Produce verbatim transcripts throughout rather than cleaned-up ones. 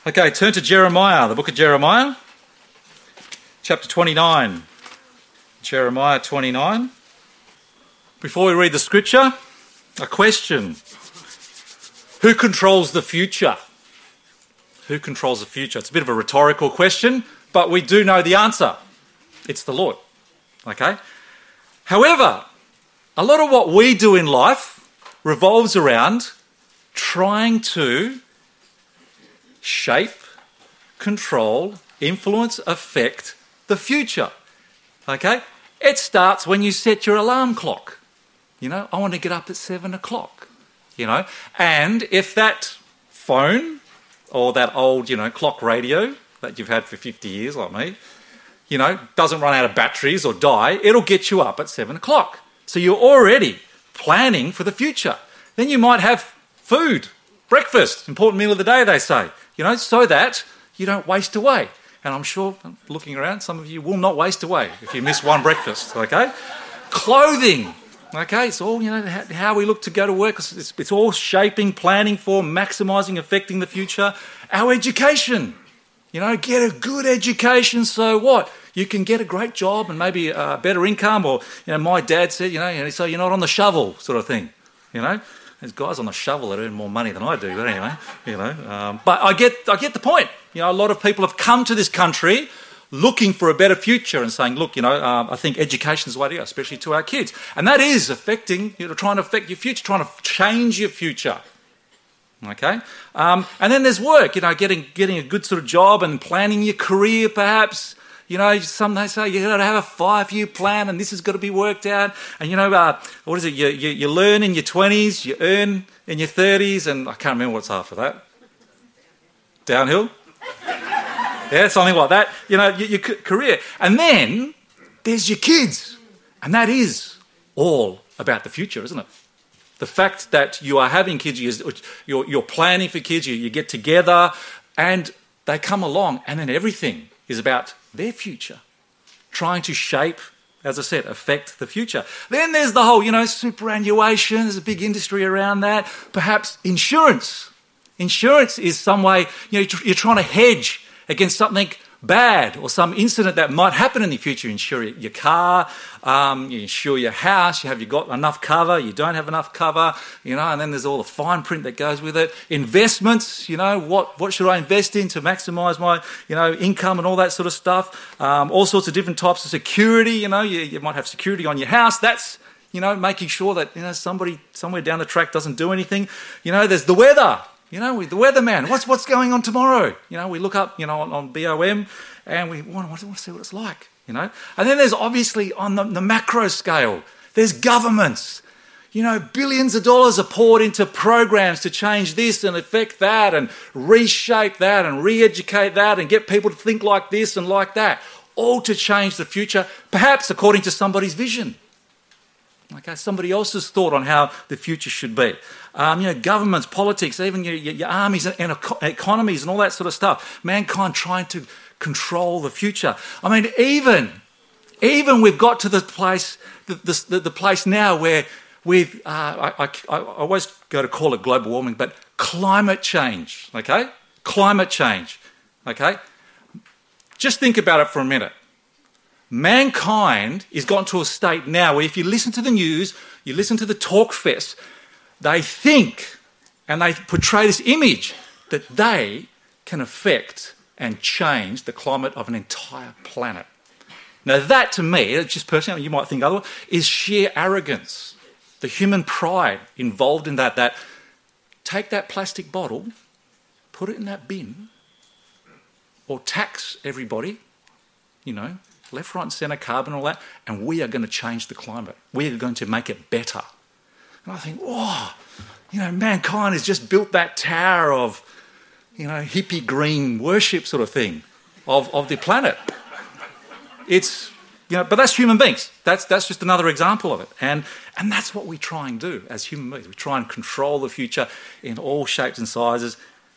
Okay, turn to Jeremiah, the book of Jeremiah, chapter twenty-nine. Jeremiah twenty-nine. Before we read the scripture, a question. Who controls the future? Who controls the future? It's a bit of a rhetorical question, but we do know the answer. It's the Lord. Okay? However, a lot of what we do in life revolves around trying to shape, control, influence, affect the future. Okay? It starts when you set your alarm clock. You know, I want to get up at seven o'clock. You know, and if that phone or that old, you know, clock radio that you've had for fifty years like me, you know, doesn't run out of batteries or die, it'll get you up at seven o'clock. So you're already planning for the future. Then you might have food, breakfast, important meal of the day, they say, you know, so that you don't waste away. And I'm sure, looking around, some of you will not waste away if you miss one breakfast, okay? Clothing, okay? It's all, you know, how we look to go to work. It's, it's all shaping, planning for, maximising, affecting the future. Our education, you know, get a good education so what? You can get a great job and maybe a better income, or, you know, my dad said, you know, so you're not on the shovel sort of thing, you know? There's guys on the shovel that earn more money than I do, but anyway, you know. Um, but I get, I get the point. You know, a lot of people have come to this country looking for a better future and saying, look, you know, um, I think education is the way to go, especially to our kids. And that is affecting, you know, trying to affect your future, trying to change your future. Okay? Um, and then there's work, you know, getting getting a good sort of job and planning your career perhaps. You know, some they say you've got to have a five-year plan and this has got to be worked out. And, you know, uh, what is it? You, you, you learn in your twenties, you earn in your thirties, and I can't remember what's after that. Downhill? Yeah, something like that. You know, your, your career. And then there's your kids. And that is all about the future, isn't it? The fact that you are having kids, you're, you're planning for kids, you, you get together and they come along, and then everything is about their future, trying to shape, as I said, affect the future. Then there's the whole, you know, superannuation. There's a big industry around that. Perhaps insurance. Insurance is some way, you know, you're trying to hedge against something bad or some incident that might happen in the future. You insure your car, um, you insure your house, you have you got enough cover, you don't have enough cover, you know, and then there's all the fine print that goes with it. Investments, you know, what, what should I invest in to maximise my, you know, income and all that sort of stuff. Um, all sorts of different types of security, you know, you, you might have security on your house. That's, you know, making sure that, you know, somebody somewhere down the track doesn't do anything. You know, there's the weather. You know, the weatherman, what's what's going on tomorrow? You know, we look up, you know, on, on B O M and we want, want to see what it's like, you know. And then there's obviously on the, the macro scale, there's governments. You know, billions of dollars are poured into programs to change this and affect that and reshape that and re-educate that and get people to think like this and like that, all to change the future, perhaps according to somebody's vision. Okay, somebody else's thought on how the future should be. Um, you know, governments, politics, even your, your, your armies and, and economies and all that sort of stuff. Mankind trying to control the future. I mean, even, even we've got to the place, the, the, the place now where we've, uh, I, I, I always go to call it global warming, but climate change, okay? Climate change, okay? Just think about it for a minute. Mankind is gotten to a state now where if you listen to the news, you listen to the talk fest, they think and they portray this image that they can affect and change the climate of an entire planet. Now that to me, just personally, you might think otherwise, is sheer arrogance. The human pride involved in that, that take that plastic bottle, put it in that bin, or tax everybody, you know, left, right and centre, carbon, all that, and we are going to change the climate. We are going to make it better. And I think, oh, you know, mankind has just built that tower of, you know, hippie green worship sort of thing of, of the planet. It's, you know, but that's human beings. That's that's just another example of it. And and that's what we try and do as human beings. We try and control the future in all shapes and sizes.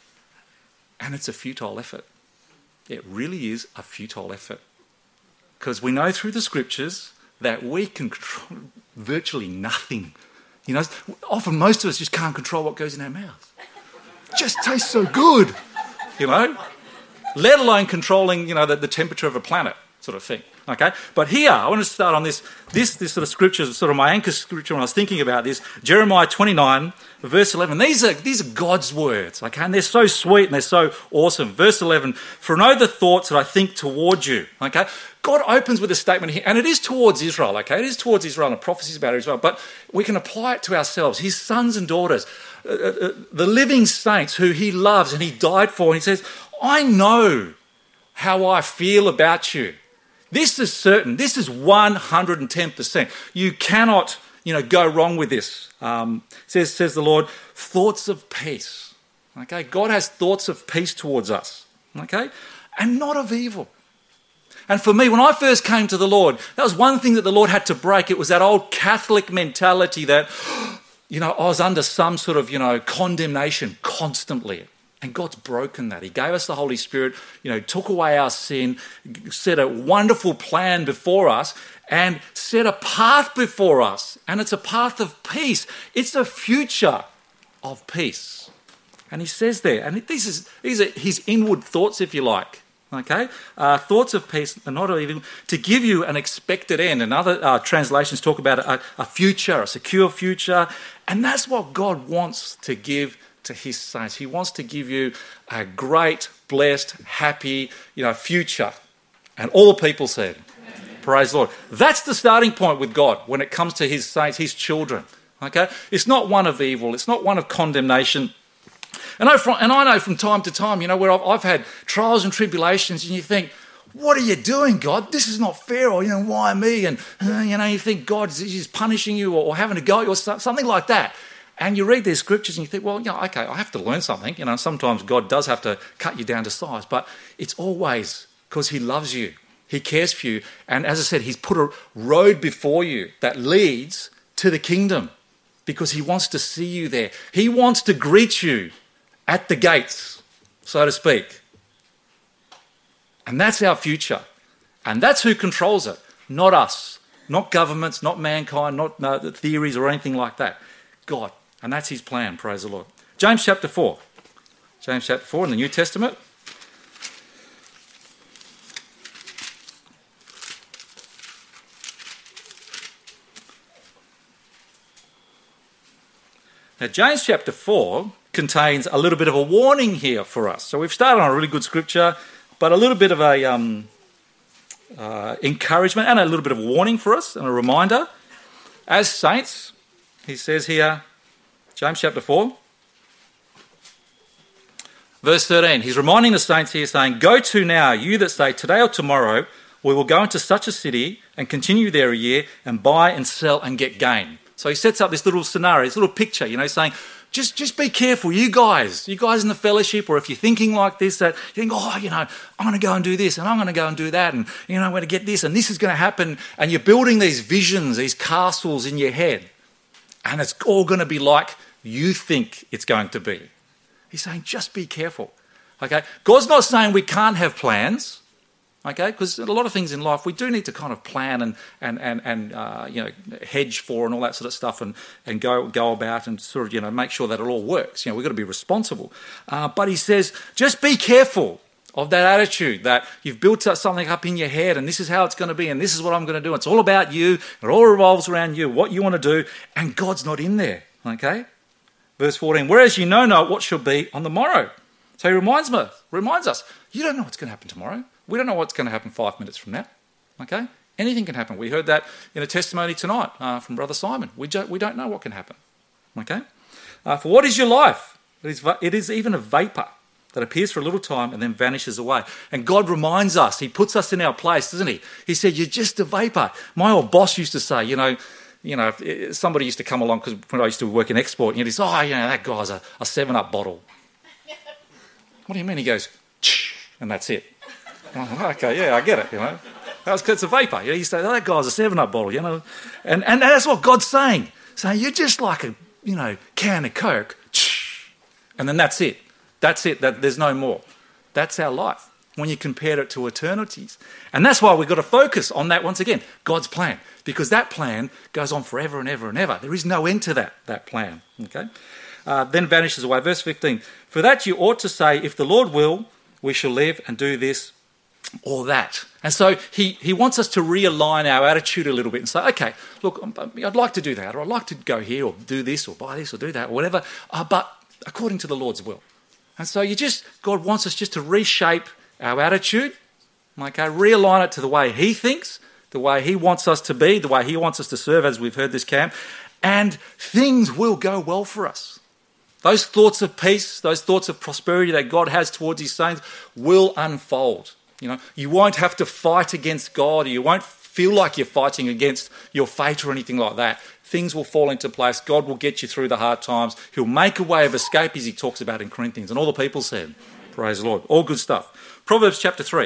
And it's a futile effort. It really is a futile effort. Because we know through the scriptures that we can control virtually nothing. You know, often most of us just can't control what goes in our mouths. It just tastes so good. you know, let alone controlling, you know, the, the temperature of a planet sort of thing. Okay, but here I want to start on this. This this sort of scripture is sort of my anchor scripture when I was thinking about this. Jeremiah twenty-nine, verse eleven. These are these are God's words. Okay, and they're so sweet and they're so awesome. Verse eleven. For I know the thoughts that I think toward you. Okay, God opens with a statement here, and it is towards Israel. Okay, it is towards Israel and prophecies about Israel. But we can apply it to ourselves, His sons and daughters, uh, uh, the living saints who He loves and He died for. And He says, I know how I feel about you. This is certain. This is one hundred ten percent. You cannot, you know, go wrong with this. Um, says, says the Lord, thoughts of peace. Okay, God has thoughts of peace towards us. Okay, and not of evil. And for me, when I first came to the Lord, that was one thing that the Lord had to break. It was that old Catholic mentality that, you know, I was under some sort of, you know, condemnation constantly. And God's broken that. He gave us the Holy Spirit, you know, took away our sin, set a wonderful plan before us, and set a path before us. And it's a path of peace. It's a future of peace. And He says there, and this is, these are His inward thoughts, if you like, okay? Uh, thoughts of peace and not of evil, to give you an expected end. And other uh, translations talk about a, a future, a secure future. And that's what God wants to give to His saints. He wants to give you a great, blessed, happy, you know, future. And all the people said, amen. Praise the Lord. That's the starting point with God when it comes to His saints, His children. Okay? It's not one of evil. It's not one of condemnation. And I, from, and I know from time to time, you know, where I've, I've had trials and tribulations, and you think, what are you doing, God? This is not fair. Or, you know, why me? And, uh, you know, you think God is punishing you or, or having a go at you or something like that. And you read these scriptures and you think, well, yeah, okay, I have to learn something. You know, sometimes God does have to cut you down to size, but it's always because He loves you. He cares for you. And as I said, He's put a road before you that leads to the kingdom because He wants to see you there. He wants to greet you at the gates, so to speak. And that's our future. And that's who controls it, not us, not governments, not mankind, not no, theories or anything like that. God. And that's His plan, praise the Lord. James chapter four. James chapter four in the New Testament. Now, James chapter four contains a little bit of a warning here for us. So we've started on a really good scripture, but a little bit of a um, uh, encouragement and a little bit of a warning for us and a reminder. As saints, he says here, James chapter four, verse thirteen. He's reminding the saints here saying, go to now, you that say today or tomorrow, we will go into such a city and continue there a year and buy and sell and get gain. So he sets up this little scenario, this little picture, you know, saying, just, just be careful, you guys, you guys in the fellowship, or if you're thinking like this, that you think, oh, you know, I'm going to go and do this and I'm going to go and do that and, you know, I'm going to get this and this is going to happen. And you're building these visions, these castles in your head. And it's all going to be like you think it's going to be. He's saying, just be careful. Okay? God's not saying we can't have plans. Okay? Because a lot of things in life we do need to kind of plan and and and, and uh, you know, hedge for and all that sort of stuff and, and go go about and sort of, you know, make sure that it all works. You know, we've got to be responsible. Uh, but he says, just be careful of that attitude that you've built something up in your head and this is how it's going to be and this is what I'm going to do. It's all about you. It all revolves around you, what you want to do, and God's not in there. Okay? Verse fourteen, whereas you know not what shall be on the morrow. So he reminds me, reminds us, you don't know what's going to happen tomorrow. We don't know what's going to happen five minutes from now. Okay? Anything can happen. We heard that in a testimony tonight uh, from Brother Simon. We don't, we don't know what can happen. Okay? Uh, for what is your life? It is, it is even a vapour that appears for a little time and then vanishes away. And God reminds us, He puts us in our place, doesn't He? He said, you're just a vapour. My old boss used to say, you know, You know, somebody used to come along, because when I used to work in export, and he'd say, oh, you know, that guy's a, a seven up bottle. What do you mean? He goes, Shh, and that's it. Like, okay, yeah, I get it, you know. That's because it's a vapour. You know, you say, oh, that guy's a seven up bottle, you know. And and that's what God's saying. Saying, you're just like a, you know, can of Coke, Shh, and then that's it. That's it. That, there's no more. That's our life when you compare it to eternities. And that's why we've got to focus on that once again, God's plan. Because that plan goes on forever and ever and ever. There is no end to that, that plan. Okay. Uh, then vanishes away. Verse fifteen. For that you ought to say, if the Lord will, we shall live and do this or that. And so he, he wants us to realign our attitude a little bit and say, okay, look, I'd like to do that, or I'd like to go here or do this or buy this or do that or whatever, uh, but according to the Lord's will. And so you just, God wants us just to reshape our attitude, okay, realign it to the way he thinks, the way he wants us to be, the way he wants us to serve, as we've heard this camp, and things will go well for us. Those thoughts of peace, those thoughts of prosperity that God has towards his saints will unfold. You know, you won't have to fight against God, or you won't feel like you're fighting against your fate or anything like that. Things will fall into place. God will get you through the hard times. He'll make a way of escape, as he talks about in Corinthians. And all the people said, praise the Lord. All good stuff. Proverbs chapter three.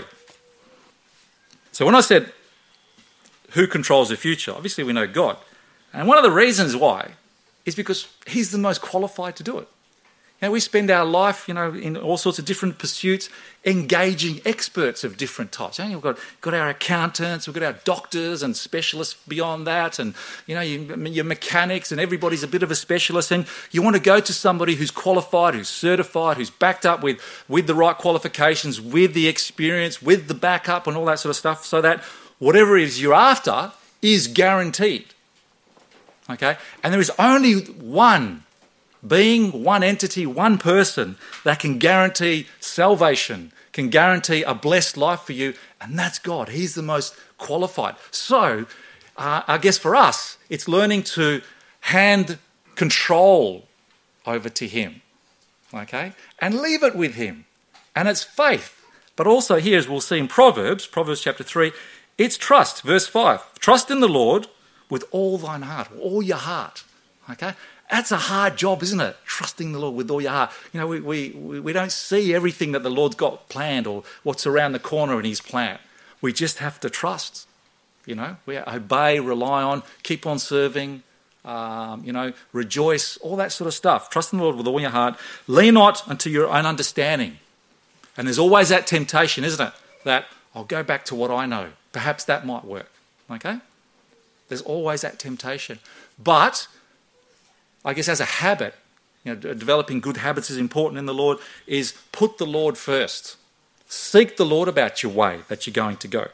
So when I said, who controls the future? Obviously we know God. And one of the reasons why is because he's the most qualified to do it. You know, we spend our life, you know, in all sorts of different pursuits, engaging experts of different types. You know, we've got, got our accountants, we've got our doctors and specialists beyond that, and, you know, you, your mechanics, and everybody's a bit of a specialist. And you want to go to somebody who's qualified, who's certified, who's backed up with, with the right qualifications, with the experience, with the backup and all that sort of stuff, so that whatever it is you're after is guaranteed. Okay? And there is only one being, one entity, one person that can guarantee salvation, can guarantee a blessed life for you, and that's God. He's the most qualified. So, uh, I guess for us, it's learning to hand control over to him, okay, and leave it with him. And it's faith. But also here, as we'll see in Proverbs, Proverbs chapter three, it's trust. Verse five, trust in the Lord with all thine heart, all your heart, okay? That's a hard job, isn't it? Trusting the Lord with all your heart. You know, we, we, we don't see everything that the Lord's got planned or what's around the corner in his plan. We just have to trust, you know. We obey, rely on, keep on serving, um, you know, rejoice, all that sort of stuff. Trust in the Lord with all your heart. Lean not unto your own understanding. And there's always that temptation, isn't it? That I'll go back to what I know. Perhaps that might work, okay? There's always that temptation. But I guess as a habit, you know, developing good habits is important in the Lord, is put the Lord first. Seek the Lord about your way that you're going to go.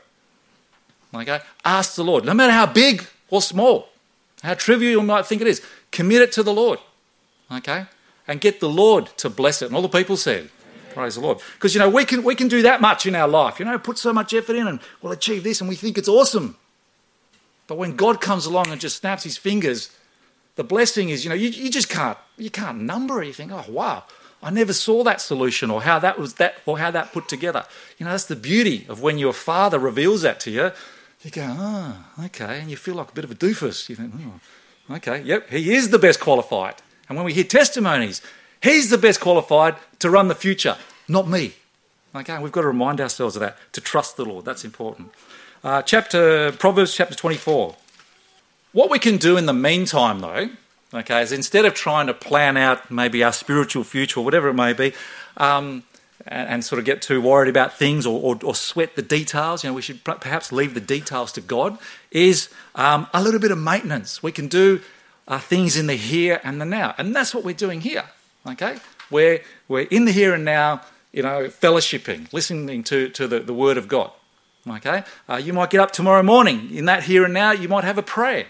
Okay? Ask the Lord, no matter how big or small, how trivial you might think it is, commit it to the Lord. Okay? And get the Lord to bless it. And all the people said, praise the Lord. Because, you know, we can we can do that much in our life. You know, put so much effort in and we'll achieve this and we think it's awesome. But when God comes along and just snaps his fingers, the blessing is, you know, you, you just can't, you can't number it. You think, oh, wow, I never saw that solution or how that was that or how that put together. You know, that's the beauty of when your Father reveals that to you. You go, oh, okay, and you feel like a bit of a doofus. You think, oh, okay, yep, he is the best qualified. And when we hear testimonies, he's the best qualified to run the future, not me. Okay, we've got to remind ourselves of that, to trust the Lord. That's important. Uh, chapter Proverbs chapter twenty-four. What we can do in the meantime, though, okay, is instead of trying to plan out maybe our spiritual future or whatever it may be, um, and, and sort of get too worried about things or, or, or sweat the details, you know, we should perhaps leave the details to God, is um, a little bit of maintenance. We can do uh, things in the here and the now. And that's what we're doing here, okay? We're, we're in the here and now, you know, fellowshipping, listening to, to the, the Word of God, okay? Uh, you might get up tomorrow morning. In that here and now, you might have a prayer.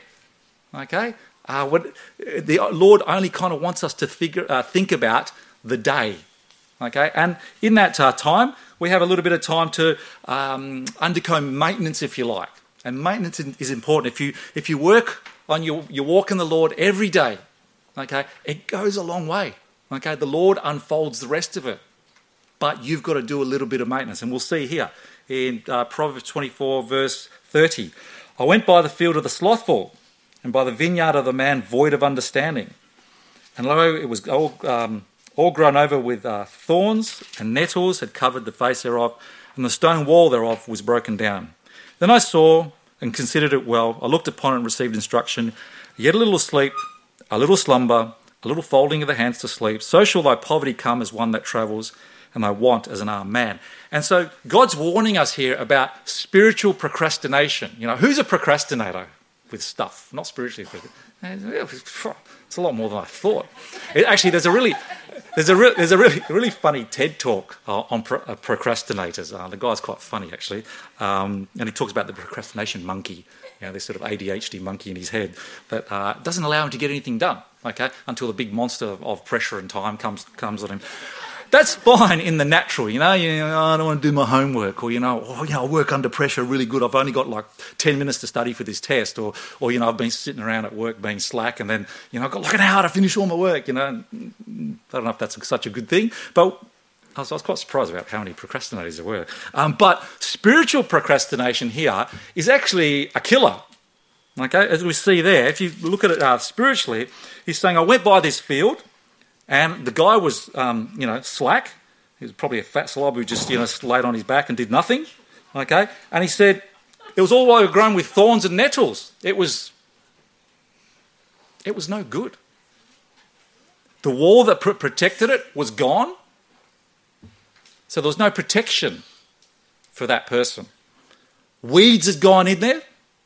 Okay, uh, what the Lord only kind of wants us to figure, uh, think about the day. Okay, and in that uh, time, we have a little bit of time to um, undergo maintenance, if you like. And maintenance is important. If you if you work on your your walk in the Lord every day, okay, it goes a long way. Okay, the Lord unfolds the rest of it, but you've got to do a little bit of maintenance, and we'll see here in uh, Proverbs twenty-four, verse thirty. I went by the field of the slothful, and by the vineyard of the man void of understanding. And lo, it was all, um, all grown over with uh, thorns, and nettles had covered the face thereof, and the stone wall thereof was broken down. Then I saw and considered it well. I looked upon it and received instruction. Yet a little sleep, a little slumber, a little folding of the hands to sleep. So shall thy poverty come as one that travels, and thy want as an armed man. And so God's warning us here about spiritual procrastination. You know, who's a procrastinator? with stuff, not spiritually. It's a lot more than I thought. It, actually, there's a really, there's a re- there's a really really funny TED talk uh, on pro- uh, procrastinators. Uh, the guy's quite funny actually, um, and he talks about the procrastination monkey. You know, this sort of A D H D monkey in his head that uh, doesn't allow him to get anything done. Okay, until the big monster of, of pressure and time comes comes on him. That's fine in the natural, you know, you know, oh, I don't want to do my homework, or, you know, oh, you know, I work under pressure really good. I've only got like ten minutes to study for this test, or, or, you know, I've been sitting around at work being slack, and then, you know, I've got like an hour to finish all my work, you know. I don't know if that's such a good thing, but I was, I was quite surprised about how many procrastinators there were. Um, but spiritual procrastination here is actually a killer. Okay, as we see there, if you look at it uh, spiritually, he's saying, I went by this field, and the guy was, um, you know, slack. He was probably a fat slob who just, you know, laid on his back and did nothing. Okay? And he said, it was all overgrown with thorns and nettles. It was, it was no good. The wall that pr- protected it was gone. So there was no protection for that person. Weeds had gone in there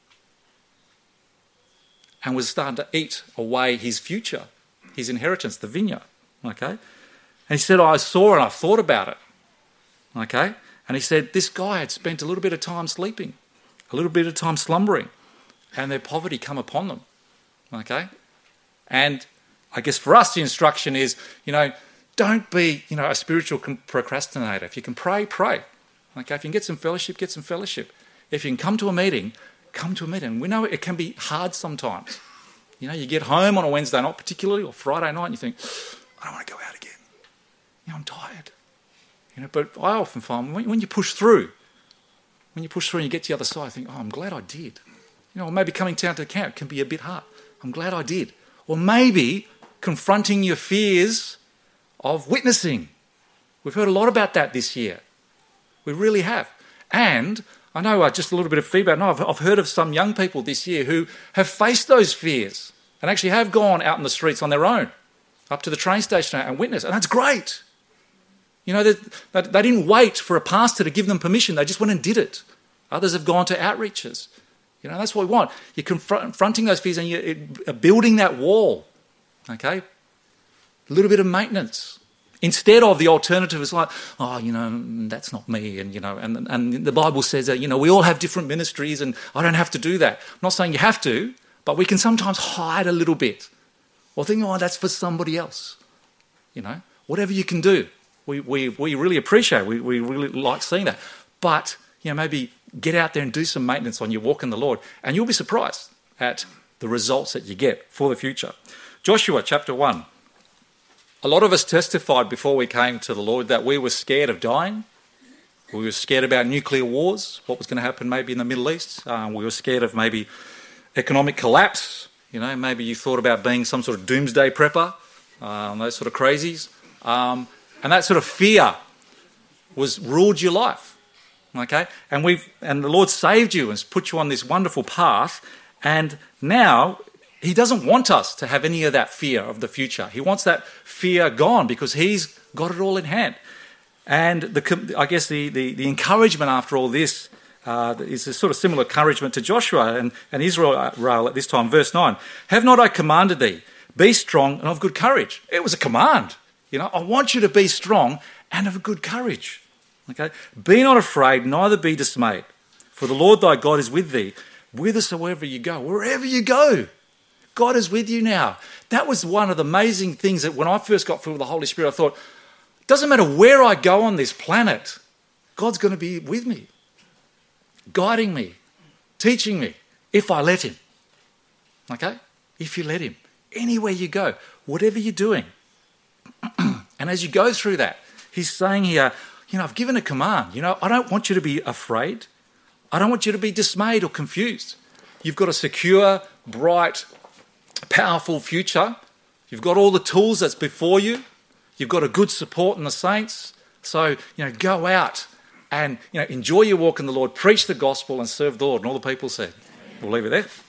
and was starting to eat away his future, his inheritance, the vineyard. Okay? And he said, I saw and I thought about it. Okay? And he said, this guy had spent a little bit of time sleeping, a little bit of time slumbering, and their poverty come upon them. Okay? And I guess for us the instruction is, you know, don't be, you know, a spiritual procrastinator. If you can pray, pray. Okay? If you can get some fellowship, get some fellowship. If you can come to a meeting, come to a meeting. We know it can be hard sometimes. You know, you get home on a Wednesday night particularly, or Friday night, and you think, I don't want to go out again. You know, I'm tired. You know, but I often find when, when you push through, when you push through and you get to the other side, I think, oh, I'm glad I did. You know, or maybe coming down to the camp can be a bit hard. I'm glad I did. Or maybe confronting your fears of witnessing. We've heard a lot about that this year. We really have. And I know uh, just a little bit of feedback. No, I've, I've heard of some young people this year who have faced those fears and actually have gone out in the streets on their own, up to the train station and witnessed. And that's great. You know, they, they, they didn't wait for a pastor to give them permission. They just went and did it. Others have gone to outreaches. You know, that's what we want. You're confronting those fears and you're building that wall. Okay? A little bit of maintenance. Instead of the alternative is like, oh, you know, that's not me. And, you know, and, and the Bible says that, you know, we all have different ministries and I don't have to do that. I'm not saying you have to, but we can sometimes hide a little bit. Or think, oh, that's for somebody else. You know, whatever you can do. We we, we really appreciate it. We, we really like seeing that. But, you know, maybe get out there and do some maintenance on your walk in the Lord and you'll be surprised at the results that you get for the future. Joshua chapter one. A lot of us testified before we came to the Lord that we were scared of dying. We were scared about nuclear wars, what was going to happen maybe in the Middle East. Um, we were scared of maybe economic collapse. You know, maybe you thought about being some sort of doomsday prepper, um, those sort of crazies. Um, and that sort of fear was ruled your life. Okay? And we've and the Lord saved you and has put you on this wonderful path. And now He doesn't want us to have any of that fear of the future. He wants that fear gone because He's got it all in hand. And the, I guess the, the, the encouragement after all this uh, is a sort of similar encouragement to Joshua and, and Israel at this time. Verse nine, have not I commanded thee, be strong and of good courage. It was a command. You know, I want you to be strong and of good courage. Okay, be not afraid, neither be dismayed. For the Lord thy God is with thee, whithersoever you go, wherever you go. God is with you now. That was one of the amazing things that when I first got filled with the Holy Spirit, I thought, it doesn't matter where I go on this planet, God's going to be with me, guiding me, teaching me, if I let Him. Okay? If you let Him. Anywhere you go, whatever you're doing. And as you go through that, He's saying here, you know, I've given a command. You know, I don't want you to be afraid. I don't want you to be dismayed or confused. You've got a secure, bright, powerful future. You've got all the tools that's before you. You've got a good support in the saints. So, you know, go out and, you know, enjoy your walk in the Lord, preach the gospel and serve the Lord. And all the people said, we'll leave it there.